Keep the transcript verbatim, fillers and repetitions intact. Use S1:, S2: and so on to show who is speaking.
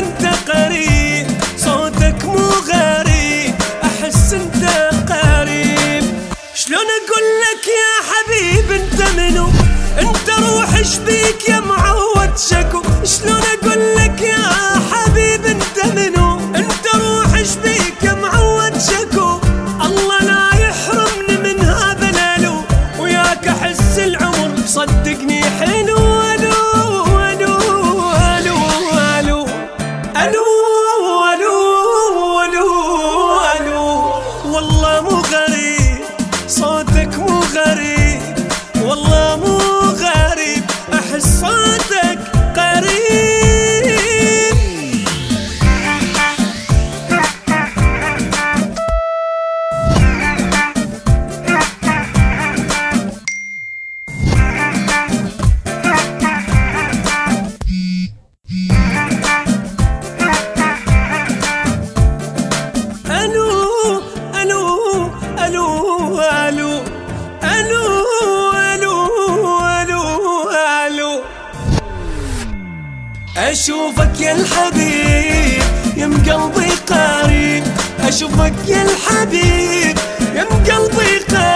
S1: انت قريب، صوتك مو غريب، احس انت قريب. شلون اقول لك يا حبيب انت منو؟ انت روح ايش بيك يا معود شكو. شلون اقول لك يا حبيب انت منو؟ انت روح ايش بيك يا معود شكو. الله لا يحرمني من هذا الالو، وياك احس العمر صدقني حلو. الو الو الو الو الو الو الو الو والله مو غريب، صوتك مو غريب، والله مو غريب، احس صوتك قريب. أشوفك يا الحبيب يم قلبي قريب، أشوفك يا الحبيب يم قلبي قريب.